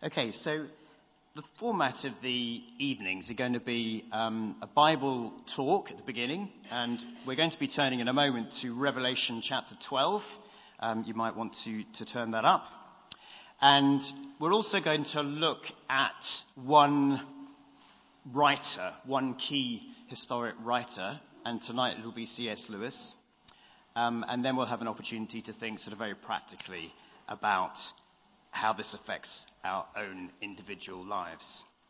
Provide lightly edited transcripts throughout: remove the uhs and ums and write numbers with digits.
Okay, so the format of the evenings are going to be a Bible talk at the beginning, and we're going to be turning in a moment to Revelation chapter 12. You might want to turn that up. And we're also going to look at one writer, one key historic writer, and tonight it will be C.S. Lewis. And then we'll have an opportunity to think sort of very practically about how this affects our own individual lives.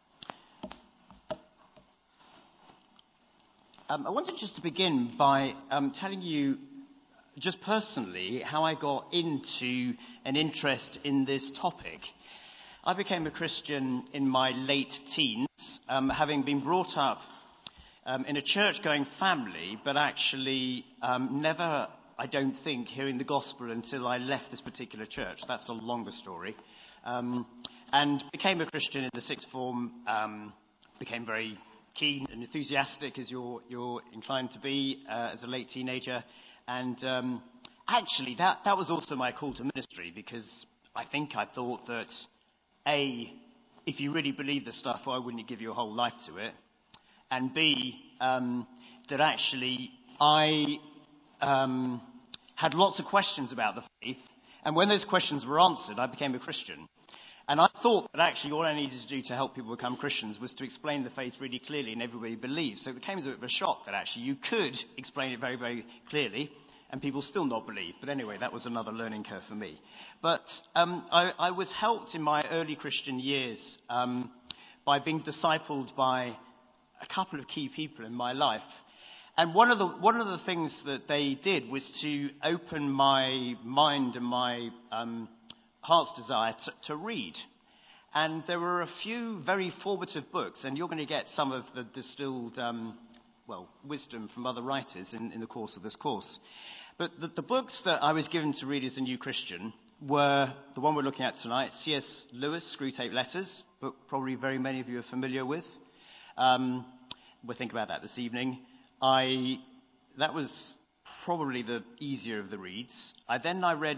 I wanted just to begin by telling you just personally how I got into an interest in this topic. I became a Christian in my late teens, having been brought up in a church-going family, but actually never, I don't think, hearing the gospel until I left this particular church. That's a longer story. And became a Christian in the sixth form, became very keen and enthusiastic, as you're inclined to be as a late teenager. And actually, that was also my call to ministry, because I thought that, A, if you really believe this stuff, why wouldn't you give your whole life to it? And B, that actually I had lots of questions about the faith, and when those questions were answered, I became a Christian. And I thought that actually all I needed to do to help people become Christians was to explain the faith really clearly and everybody believes. So it became a bit of a shock that actually you could explain it very, very clearly and people still not believe. But anyway, that was another learning curve for me. But I was helped in my early Christian years by being discipled by a couple of key people in my life. And one of the things that they did was to open my mind and my heart's desire to read. And there were a few very formative books, and you're going to get some of the distilled wisdom from other writers in the course of this course. But the books that I was given to read as a new Christian were the one we're looking at tonight, C.S. Lewis, Screwtape Letters, book probably very many of you are familiar with. We'll think about that this evening. That was probably the easier of the reads. I read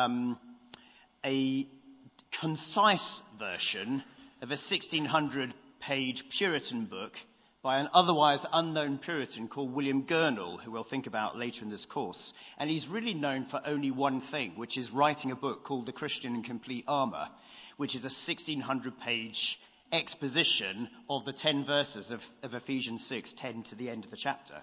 a concise version of a 1600-page Puritan book by an otherwise unknown Puritan called William Gurnall, who we'll think about later in this course. And he's really known for only one thing, which is writing a book called The Christian in Complete Armour, which is a 1600-page exposition of the 10 verses of Ephesians 6:10 to the end of the chapter.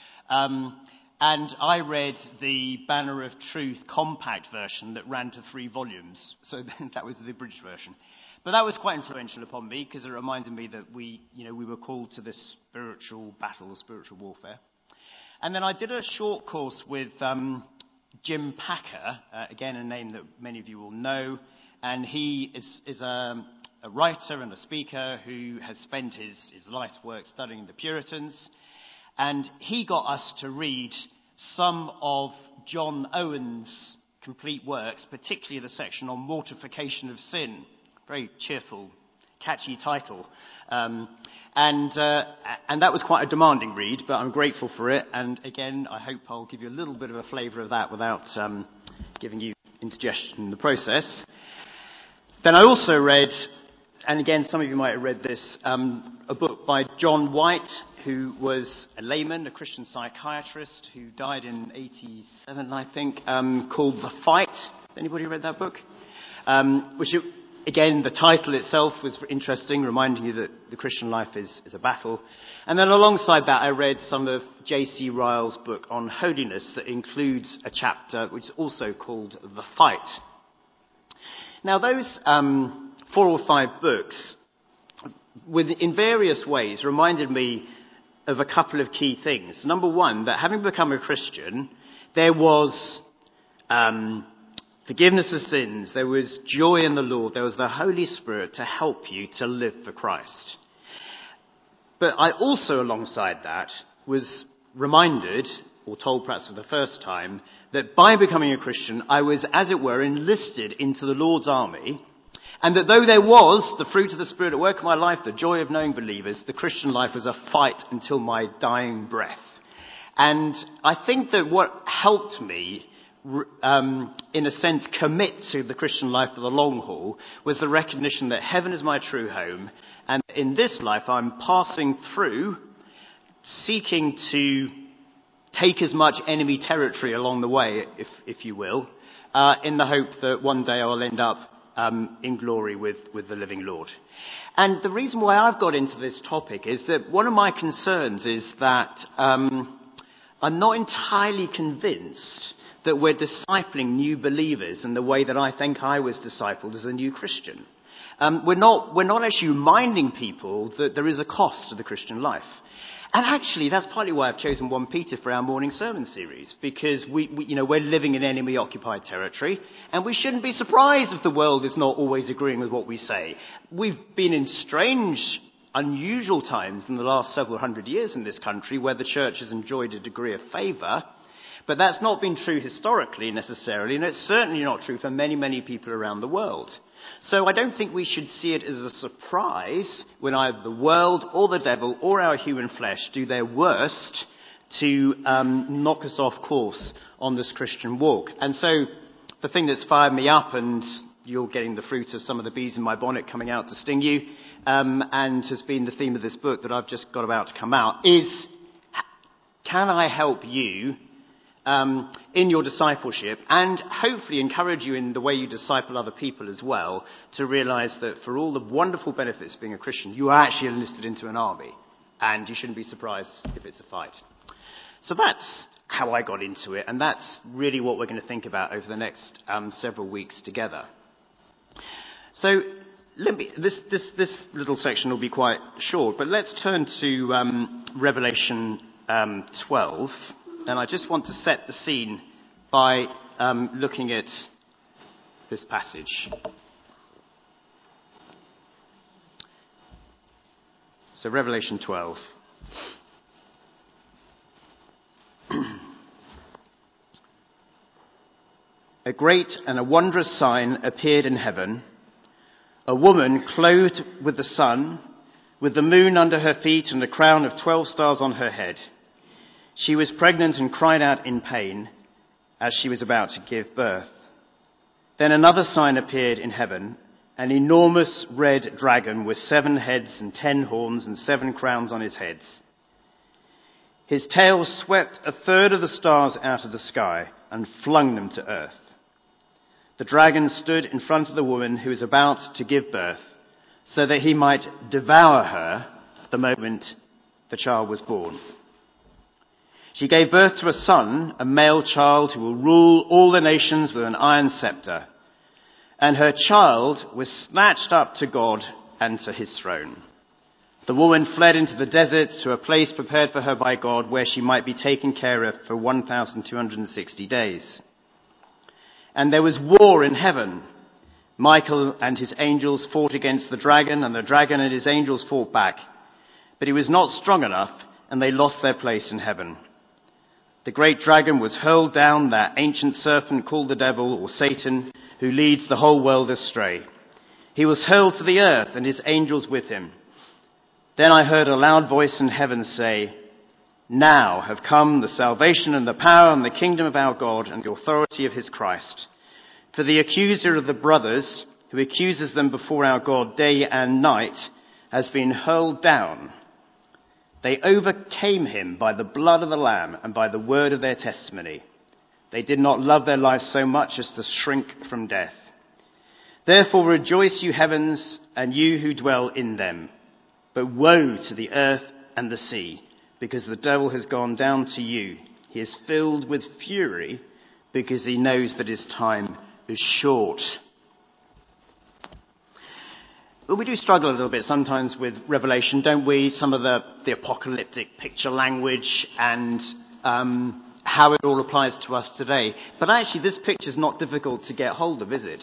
And I read the Banner of Truth compact version that ran to 3 volumes. So that was the abridged version. But that was quite influential upon me, because it reminded me that we were called to this spiritual battle, spiritual warfare. And then I did a short course with Jim Packer, again a name that many of you will know. And he is a writer and a speaker who has spent his life's work studying the Puritans. And he got us to read some of John Owen's complete works, particularly the section on mortification of sin. Very cheerful, catchy title. And that was quite a demanding read, but I'm grateful for it. And again, I hope I'll give you a little bit of a flavour of that without giving you indigestion in the process. Then I also read, and again, some of you might have read this, a book by John White, who was a layman, a Christian psychiatrist, who died in 87, I think, called The Fight. Has anybody read that book? Again, the title itself was interesting, reminding you that the Christian life is a battle. And then alongside that, I read some of J.C. Ryle's book on holiness that includes a chapter which is also called The Fight. Now, those 4 or 5 books, in various ways, reminded me of a couple of key things. Number one, that having become a Christian, there was forgiveness of sins, there was joy in the Lord, there was the Holy Spirit to help you to live for Christ. But I also, alongside that, was reminded, or told perhaps for the first time, that by becoming a Christian, I was, as it were, enlisted into the Lord's army. And that though there was the fruit of the Spirit at work in my life, the joy of knowing believers, the Christian life was a fight until my dying breath. And I think that what helped me in a sense, commit to the Christian life for the long haul was the recognition that heaven is my true home, and in this life I'm passing through, seeking to take as much enemy territory along the way, if you will, in the hope that one day I'll end up in glory with the living Lord. And the reason why I've got into this topic is that one of my concerns is that I'm not entirely convinced that we're discipling new believers in the way that I think I was discipled as a new Christian. We're not actually reminding people that there is a cost to the Christian life. And actually, that's partly why I've chosen 1 Peter for our morning sermon series, because we're living in enemy-occupied territory, and we shouldn't be surprised if the world is not always agreeing with what we say. We've been in strange, unusual times in the last several hundred years in this country where the church has enjoyed a degree of favour, but that's not been true historically necessarily, and it's certainly not true for many, many people around the world. So I don't think we should see it as a surprise when either the world or the devil or our human flesh do their worst to knock us off course on this Christian walk. And so the thing that's fired me up, and you're getting the fruit of some of the bees in my bonnet coming out to sting you, and has been the theme of this book that I've just got about to come out, is can I help you in your discipleship, and hopefully encourage you in the way you disciple other people as well, to realize that for all the wonderful benefits of being a Christian, you are actually enlisted into an army, and you shouldn't be surprised if it's a fight. So that's how I got into it, and that's really what we're going to think about over the next several weeks together. So this little section will be quite short, but let's turn to Revelation 12. And I just want to set the scene by looking at this passage. So Revelation 12. A great and a wondrous sign appeared in heaven, a woman clothed with the sun, with the moon under her feet and a crown of 12 stars on her head. She was pregnant and cried out in pain as she was about to give birth. Then another sign appeared in heaven, an enormous red dragon with 7 heads and 10 horns and 7 crowns on his heads. His tail swept a third of the stars out of the sky and flung them to earth. The dragon stood in front of the woman who was about to give birth, so that he might devour her the moment the child was born. She gave birth to a son, a male child who will rule all the nations with an iron scepter. And her child was snatched up to God and to his throne. The woman fled into the desert to a place prepared for her by God, where she might be taken care of for 1,260 days. And there was war in heaven. Michael and his angels fought against the dragon, and the dragon and his angels fought back. But he was not strong enough, and they lost their place in heaven. The great dragon was hurled down, that ancient serpent called the devil, or Satan, who leads the whole world astray. He was hurled to the earth, and his angels with him. Then I heard a loud voice in heaven say, "Now have come the salvation and the power and the kingdom of our God and the authority of his Christ. For the accuser of the brothers, who accuses them before our God day and night, has been hurled down. They overcame him by the blood of the Lamb and by the word of their testimony. They did not love their lives so much as to shrink from death. Therefore rejoice, you heavens, and you who dwell in them. But woe to the earth and the sea, because the devil has gone down to you. He is filled with fury, because he knows that his time is short." Well, we do struggle a little bit sometimes with Revelation, don't we? Some of the apocalyptic picture language and how it all applies to us today. But actually, this picture is not difficult to get hold of, is it?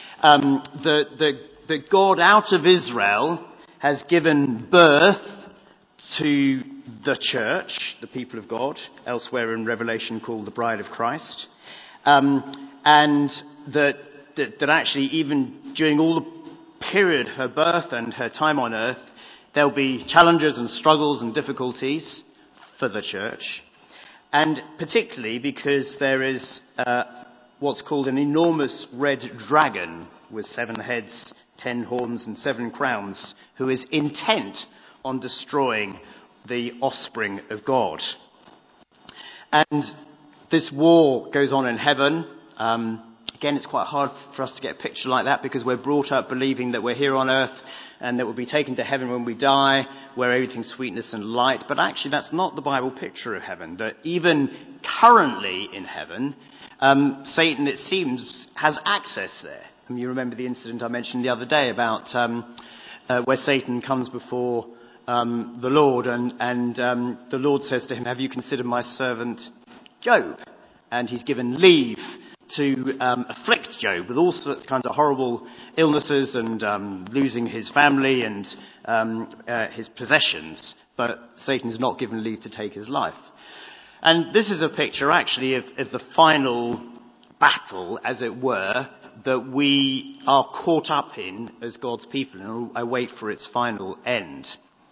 That God out of Israel has given birth to the church, the people of God, elsewhere in Revelation called the bride of Christ. And that actually even during all the period, her birth and her time on earth, there'll be challenges and struggles and difficulties for the church. And particularly because there is what's called an enormous red dragon with 7 heads, 10 horns and 7 crowns, who is intent on destroying the offspring of God. And this war goes on in heaven. Again, it's quite hard for us to get a picture like that because we're brought up believing that we're here on earth and that we'll be taken to heaven when we die, where everything's sweetness and light. But actually, that's not the Bible picture of heaven. That even currently in heaven, Satan, it seems, has access there. And you remember the incident I mentioned the other day about where Satan comes before the Lord and the Lord says to him, "Have you considered my servant Job?" And he's given leave to afflict Job with all sorts of kinds of horrible illnesses and losing his family and his possessions. But Satan is not given leave to take his life. And this is a picture actually of the final battle, as it were, that we are caught up in as God's people and await for its final end.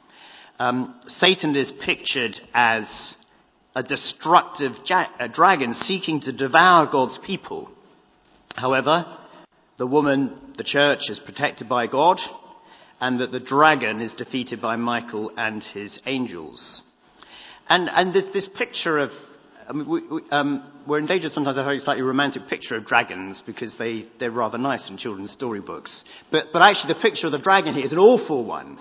Satan is pictured as a destructive dragon seeking to devour God's people. However, the woman, the church, is protected by God, and that the dragon is defeated by Michael and his angels. And this picture of, we're in danger sometimes of having a slightly romantic picture of dragons because they're rather nice in children's storybooks. But actually the picture of the dragon here is an awful one.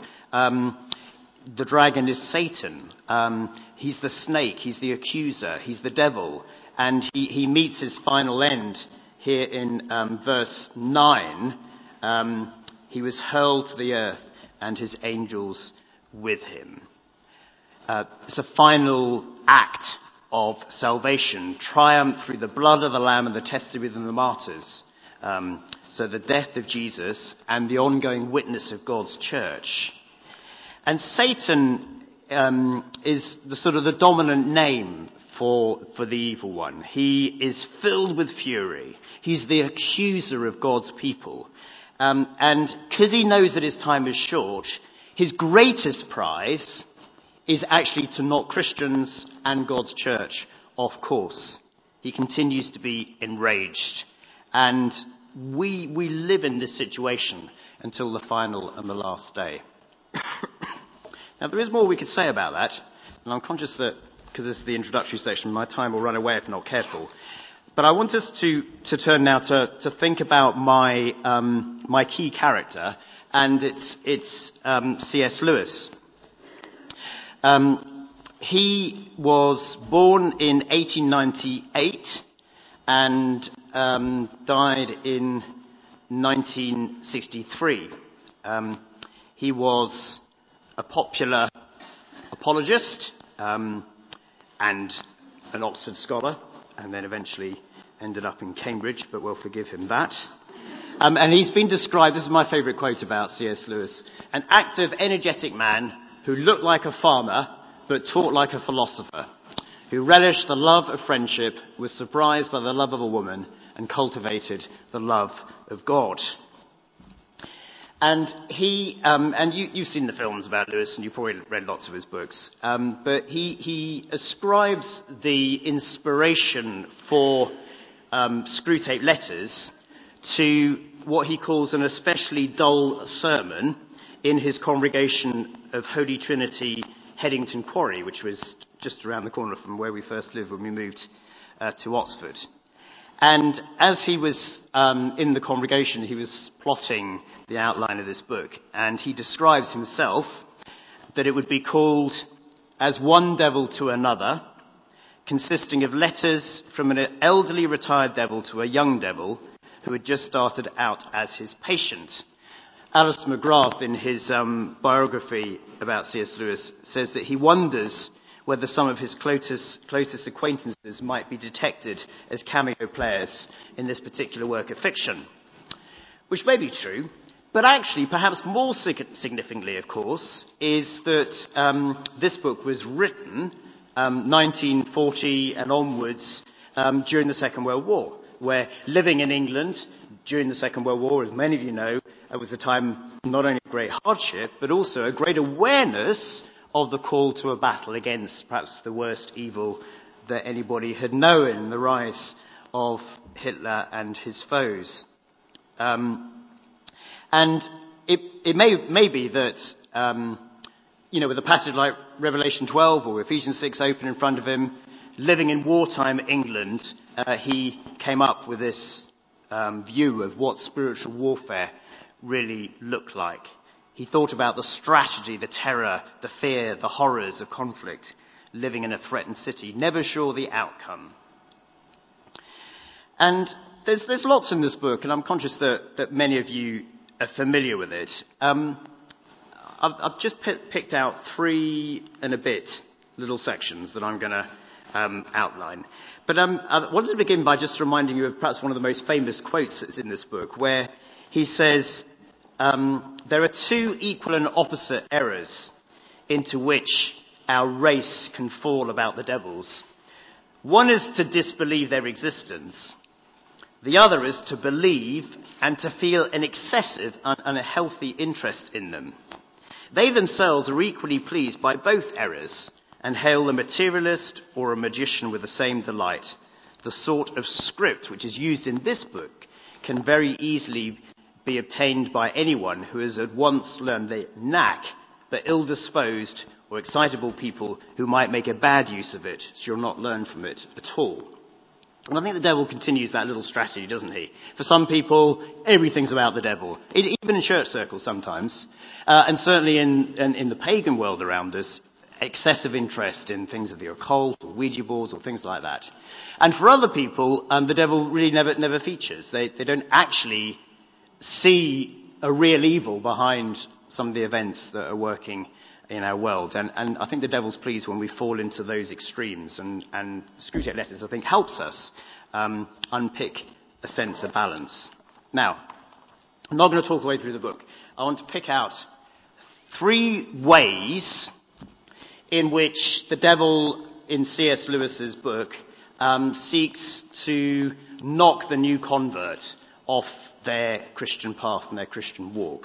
The dragon is Satan. He's the snake. He's the accuser. He's the devil. And he meets his final end here in verse 9. He was hurled to the earth and his angels with him. It's a final act of salvation, triumph through the blood of the Lamb and the testimony of the martyrs. So the death of Jesus and the ongoing witness of God's church. And Satan is the dominant name for the evil one. He is filled with fury. He's the accuser of God's people. And because he knows that his time is short, his greatest prize is actually to knock Christians and God's church off course. He continues to be enraged. And we live in this situation until the final and the last day. Now, there is more we could say about that, and I'm conscious that, because this is the introductory section, my time will run away if not careful. But I want us to turn now to think about my key character, and it's C.S. Lewis. He was born in 1898 and died in 1963. He was a popular apologist and an Oxford scholar, and then eventually ended up in Cambridge, but we'll forgive him that. And he's been described, this is my favourite quote about C.S. Lewis, an active, energetic man who looked like a farmer but talked like a philosopher, who relished the love of friendship, was surprised by the love of a woman, and cultivated the love of God. And you've seen the films about Lewis, and you've probably read lots of his books. But he ascribes the inspiration for Screwtape Letters to what he calls an especially dull sermon in his congregation of Holy Trinity, Headington Quarry, which was just around the corner from where we first lived when we moved to Oxford. And as he was in the congregation, he was plotting the outline of this book, and he describes himself that it would be called As One Devil to Another, consisting of letters from an elderly retired devil to a young devil who had just started out as his patient. Alistair McGrath, in his biography about C.S. Lewis, says that he wonders whether some of his closest acquaintances might be detected as cameo players in this particular work of fiction. Which may be true, but actually, perhaps more significantly, of course, is that this book was written 1940 and onwards during the Second World War, where living in England during the Second World War, as many of you know, was a time not only of great hardship, but also a great awareness of the call to a battle against perhaps the worst evil that anybody had known, the rise of Hitler and his foes. And it may be that, with a passage like Revelation 12 or Ephesians 6 open in front of him, living in wartime England, he came up with this view of what spiritual warfare really looked like. He thought about the strategy, the terror, the fear, the horrors of conflict, living in a threatened city, never sure the outcome. And there's lots in this book, and I'm conscious that many of you are familiar with it. I've just picked out 3 and a bit little sections that I'm going to outline. But I wanted to begin by just reminding you of perhaps one of the most famous quotes that's in this book, where he says, there are 2 equal and opposite errors into which our race can fall about the devils. One is to disbelieve their existence. The other is to believe and to feel an excessive and unhealthy interest in them. They themselves are equally pleased by both errors and hail the materialist or a magician with the same delight. The sort of script which is used in this book can very easily be obtained by anyone who has at once learned the knack, but ill-disposed or excitable people who might make a bad use of it shall not learn from it at all. And I think the devil continues that little strategy, doesn't he? For some people, everything's about the devil, even in church circles sometimes, and certainly in the pagan world around us, excessive interest in things of the occult or Ouija boards or things like that. And for other people, the devil really never features. They don't actually see a real evil behind some of the events that are working in our world. And I think the devil's pleased when we fall into those extremes. And Screwtape Letters, I think, helps us unpick a sense of balance. Now, I'm not going to talk all the way through the book. I want to pick out 3 ways in which the devil in C.S. Lewis's book seeks to knock the new convert off their Christian path and their Christian walk.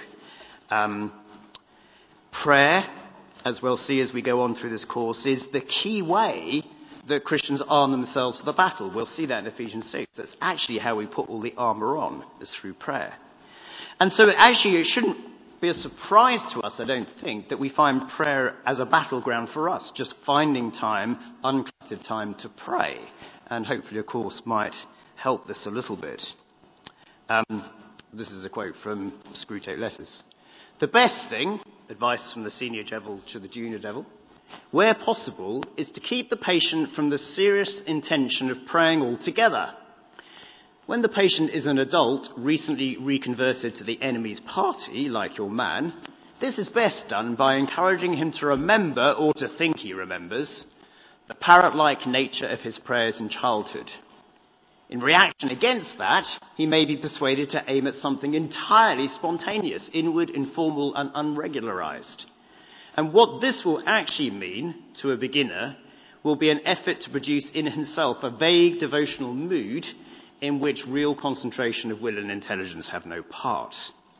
Prayer, as we'll see as we go on through this course, is the key way that Christians arm themselves for the battle. We'll see that in Ephesians 6. That's actually how we put all the armour on, is through prayer. And so it shouldn't be a surprise to us, I don't think, that we find prayer as a battleground for us, just finding time, uncluttered time to pray. And hopefully, of course, might help this a little bit. This is a quote from Screwtape Letters. The best thing, advice from the senior devil to the junior devil, where possible, is to keep the patient from the serious intention of praying altogether. When the patient is an adult, recently reconverted to the enemy's party, like your man, this is best done by encouraging him to remember, or to think he remembers, the parrot-like nature of his prayers in childhood. In reaction against that, he may be persuaded to aim at something entirely spontaneous, inward, informal, and unregularized. And what this will actually mean to a beginner will be an effort to produce in himself a vague devotional mood in which real concentration of will and intelligence have no part.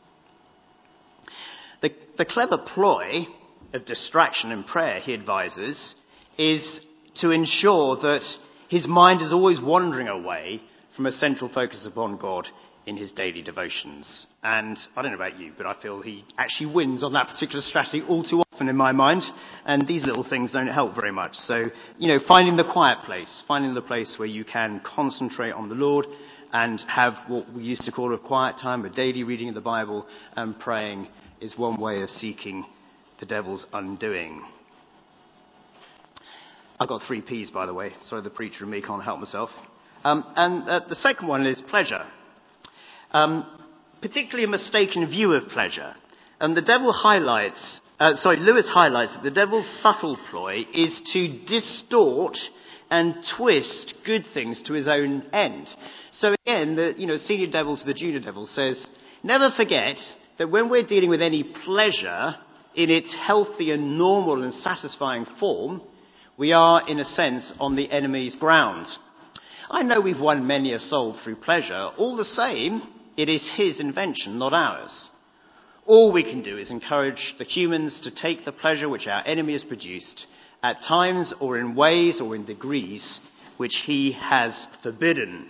The clever ploy of distraction in prayer, he advises, is to ensure that his mind is always wandering away from a central focus upon God in his daily devotions. And I don't know about you, but I feel he actually wins on that particular strategy all too often in my mind. And these little things don't help very much. So, finding the quiet place, finding the place where you can concentrate on the Lord and have what we used to call a quiet time, a daily reading of the Bible and praying is one way of seeking the devil's undoing. I've got 3 P's, by the way. Sorry, the preacher and me can't help myself. The second one is pleasure. Particularly a mistaken view of pleasure. And Lewis highlights that the devil's subtle ploy is to distort and twist good things to his own end. So again, the senior devil to the junior devil says, never forget that when we're dealing with any pleasure in its healthy and normal and satisfying form, we are, in a sense, on the enemy's ground. I know we've won many a soul through pleasure. All the same, it is his invention, not ours. All we can do is encourage the humans to take the pleasure which our enemy has produced, at times or in ways or in degrees, which he has forbidden.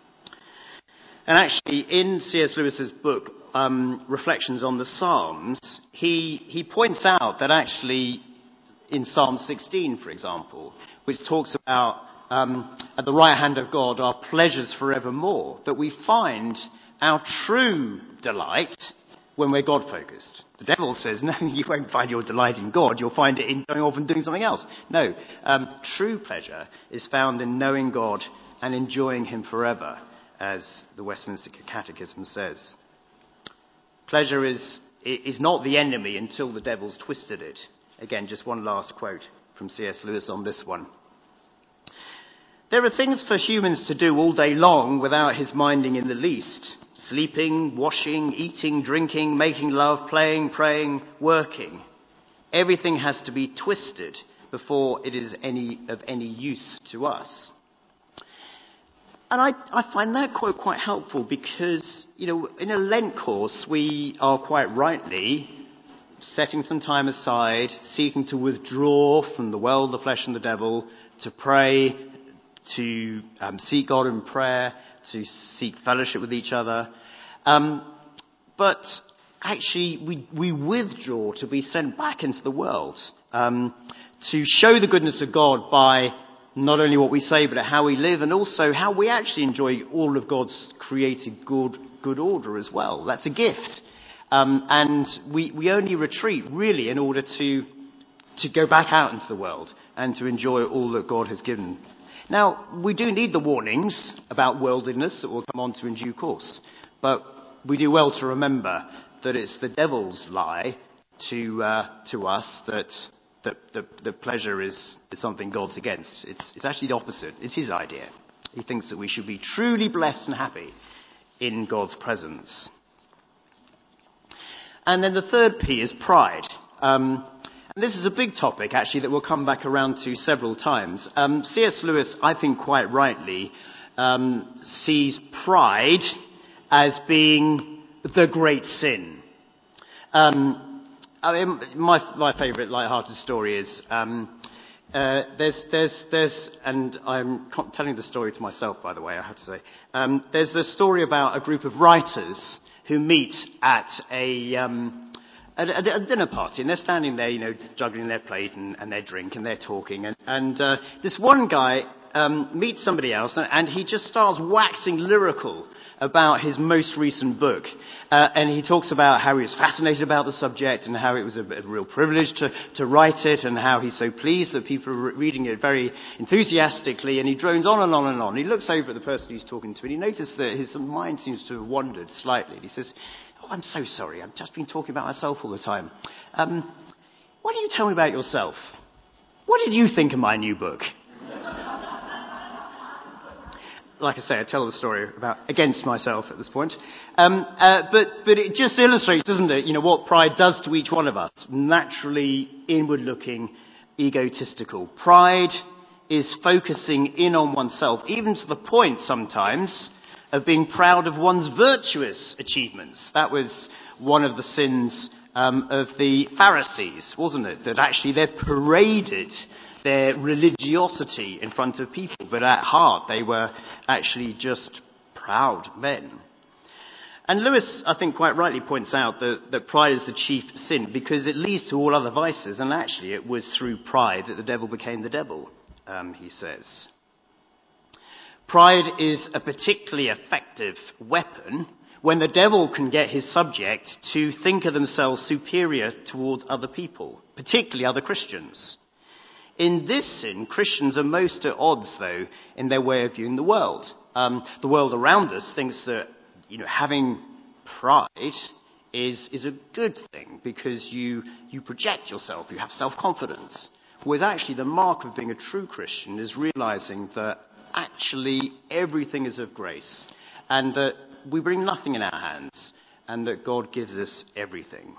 And actually, in C.S. Lewis's book, Reflections on the Psalms, he points out that actually in Psalm 16, for example, which talks about at the right hand of God are pleasures forevermore, that we find our true delight when we're God-focused. The devil says, no, you won't find your delight in God, you'll find it in going off and doing something else. No, true pleasure is found in knowing God and enjoying him forever, as the Westminster Catechism says. Pleasure is not the enemy until the devil's twisted it. Again, just one last quote from C.S. Lewis on this one. There are things for humans to do all day long without his minding in the least. Sleeping, washing, eating, drinking, making love, playing, praying, working. Everything has to be twisted before it is of any use to us. And I find that quote quite helpful because, in a Lent course, we are quite rightly setting some time aside, seeking to withdraw from the world, the flesh and the devil, to pray, to seek God in prayer, to seek fellowship with each other. But actually, we withdraw to be sent back into the world, to show the goodness of God by not only what we say, but how we live, and also how we actually enjoy all of God's created good order as well. That's a gift. And we only retreat, really, in order to go back out into the world and to enjoy all that God has given. Now, we do need the warnings about worldliness that we'll come on to in due course. But we do well to remember that it's the devil's lie to us that pleasure is something God's against. It's actually the opposite. It's his idea. He thinks that we should be truly blessed and happy in God's presence. And then the third P is pride. And this is a big topic, actually, that we'll come back around to several times. C.S. Lewis, I think quite rightly, sees pride as being the great sin. My favourite light-hearted story is there's and I'm telling the story to myself, by the way, I have to say. There's a story about a group of writers who meet at a dinner party, and they're standing there, juggling their plate and their drink, and they're talking, and this one guy meets somebody else, and he just starts waxing lyrical about his most recent book. And he talks about how he was fascinated about the subject and how it was a real privilege to write it, and how he's so pleased that people are reading it very enthusiastically, and he drones on and on and on. He looks over at the person he's talking to, and he notices that his mind seems to have wandered slightly. And he says, "Oh, I'm so sorry, I've just been talking about myself all the time. Why don't you tell me about yourself? What did you think of my new book?" Like I say, I tell the story against myself at this point. But it just illustrates, doesn't it, what pride does to each one of us. Naturally inward-looking, egotistical. Pride is focusing in on oneself, even to the point sometimes of being proud of one's virtuous achievements. That was one of the sins of the Pharisees, wasn't it? That actually they paraded their religiosity in front of people, but at heart they were actually just proud men. And Lewis, I think, quite rightly points out that pride is the chief sin because it leads to all other vices, and actually it was through pride that the devil became the devil, he says. Pride is a particularly effective weapon when the devil can get his subject to think of themselves superior towards other people, particularly other Christians. In this sin, Christians are most at odds, though, in their way of viewing the world. The world around us thinks that, having pride is a good thing because you project yourself, you have self-confidence. Whereas actually the mark of being a true Christian is realizing that actually everything is of grace and that we bring nothing in our hands and that God gives us everything.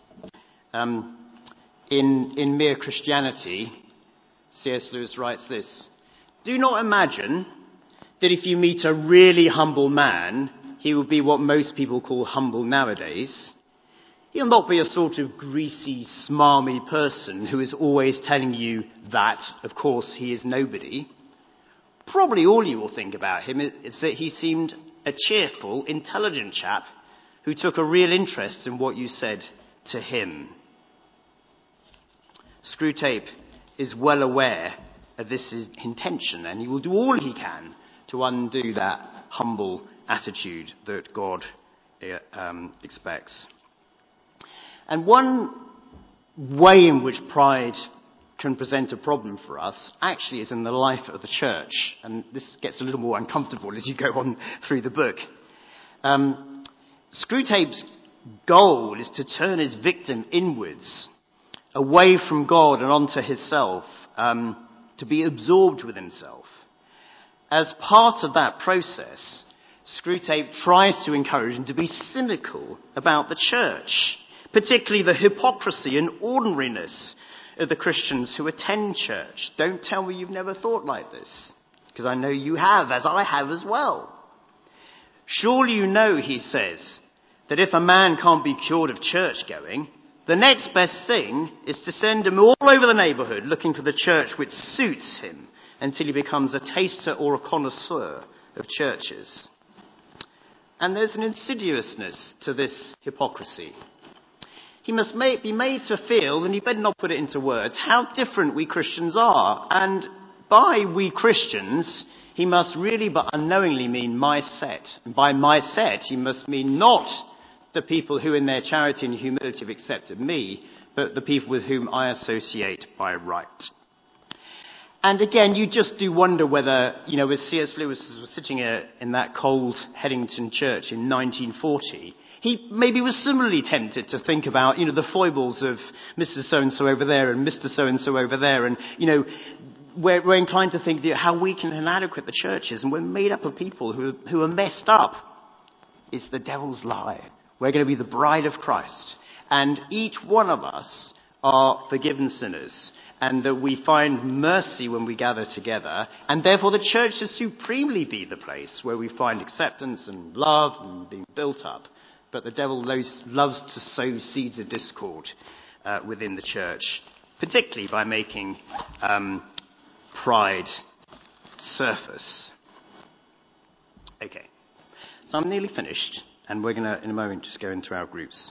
In Mere Christianity, C.S. Lewis writes this: "Do not imagine that if you meet a really humble man, he will be what most people call humble nowadays. He'll not be a sort of greasy, smarmy person who is always telling you that, of course, he is nobody. probably all you will think about him is that he seemed a cheerful, intelligent chap who took a real interest in what you said to him. Screwtape is well aware of this intention, and he will do all he can to undo that humble attitude that God expects. And one way in which pride can present a problem for us actually is in the life of the church, and this gets a little more uncomfortable as you go on through the book. Screwtape's goal is to turn his victim inwards, away from God and onto himself, to be absorbed with himself. As part of that process, Screwtape tries to encourage him to be cynical about the church, particularly the hypocrisy and ordinariness of the Christians who attend church. Don't tell me you've never thought like this, because I know you have, as I have as well. Surely you know, he says, that if a man can't be cured of church going, the next best thing is to send him all over the neighbourhood looking for the church which suits him until he becomes a taster or a connoisseur of churches. And there's an insidiousness to this hypocrisy. He must be made to feel, and he better not put it into words, how different we Christians are. And by we Christians, he must really but unknowingly mean my set. And by my set, he must mean not the people who in their charity and humility have accepted me, but the people with whom I associate by right. And again, you just do wonder whether, as C.S. Lewis was sitting in that cold Headington church in 1940, he maybe was similarly tempted to think about, the foibles of Mr. So-and-so over there and Mr. So-and-so over there. And, we're inclined to think how weak and inadequate the church is. And we're made up of people who are messed up. It's the devil's lie. We're going to be the bride of Christ. And each one of us are forgiven sinners. And that we find mercy when we gather together. And therefore the church should supremely be the place where we find acceptance and love and being built up. But the devil loves to sow seeds of discord within the church, particularly by making pride surface. Okay, so I'm nearly finished, and we're going to, in a moment, just go into our groups.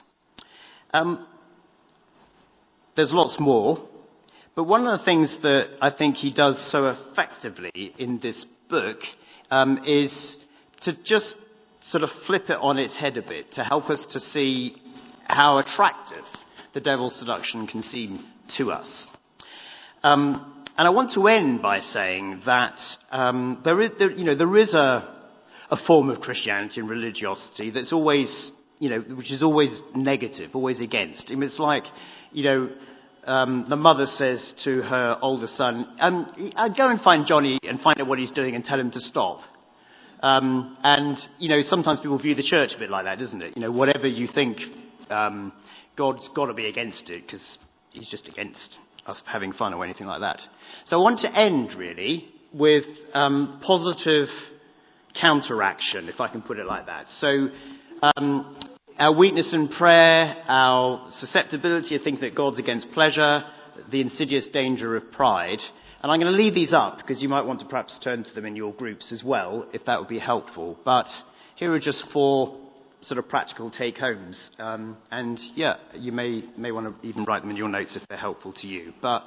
There's lots more, but one of the things that I think he does so effectively in this book is to just sort of flip it on its head a bit, to help us to see how attractive the devil's seduction can seem to us. And I want to end by saying that there is a form of Christianity and religiosity that's always, which is always negative, always against. I mean, it's like, the mother says to her older son, go and find Johnny and find out what he's doing and tell him to stop. And sometimes people view the church a bit like that, doesn't it? Whatever you think, God's got to be against it because he's just against us having fun or anything like that. So I want to end really with positive counteraction, if I can put it like that. So our weakness in prayer, our susceptibility to think that God's against pleasure, the insidious danger of pride. And I'm going to leave these up because you might want to perhaps turn to them in your groups as well, if that would be helpful. But here are just 4 sort of practical take-homes. And yeah, you may want to even write them in your notes if they're helpful to you. But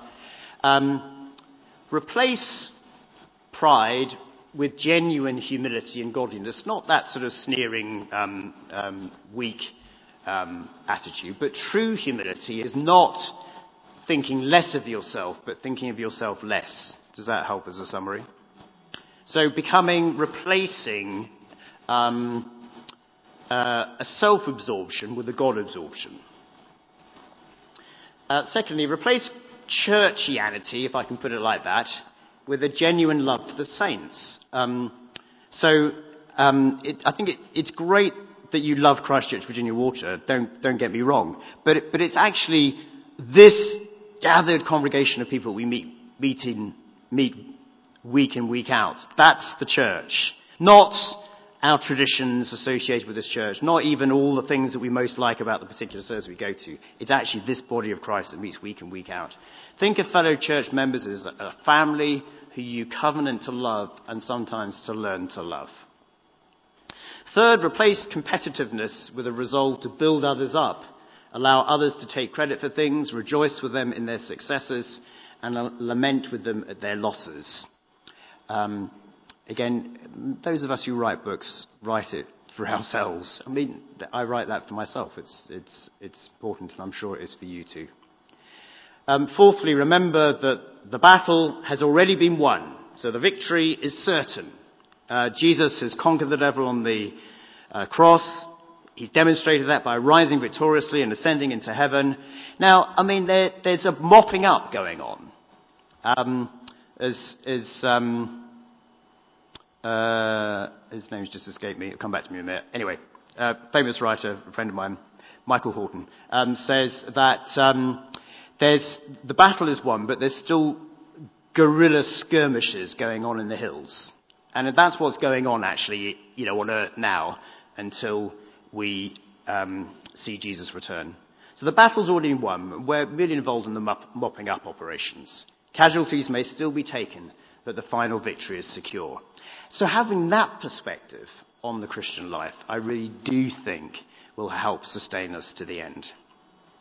replace pride with genuine humility and godliness, not that sort of sneering, weak attitude. But true humility is not thinking less of yourself, but thinking of yourself less. Does that help as a summary? So replacing a self-absorption with a God-absorption. Secondly, replace churchianity, if I can put it like that, with a genuine love for the saints. I think it's great that you love Christchurch, Virginia Water. Don't get me wrong, but it's actually this gathered congregation of people we meet week in, week out. That's the church, not our traditions associated with this church, not even all the things that we most like about the particular service we go to. It's actually this body of Christ that meets week in, week out. Think of fellow church members as a family who you covenant to love and sometimes to learn to love. Third, replace competitiveness with a resolve to build others up, allow others to take credit for things, rejoice with them in their successes, and lament with them at their losses. Again, those of us who write books write it for ourselves. I mean, I write that for myself. It's important, and I'm sure it is for you too. Fourthly, remember that the battle has already been won, so the victory is certain. Jesus has conquered the devil on the cross. He's demonstrated that by rising victoriously and ascending into heaven. Now, I mean, there's a mopping up going on. His name's just escaped me. It'll come back to me in a minute. Anyway, famous writer, a friend of mine, Michael Horton, says that the battle is won, but there's still guerrilla skirmishes going on in the hills. And that's what's going on, actually, on earth now until we see Jesus return. So the battle's already won. We're really involved in the mopping up operations. Casualties may still be taken, but the final victory is secure. So having that perspective on the Christian life, I really do think will help sustain us to the end.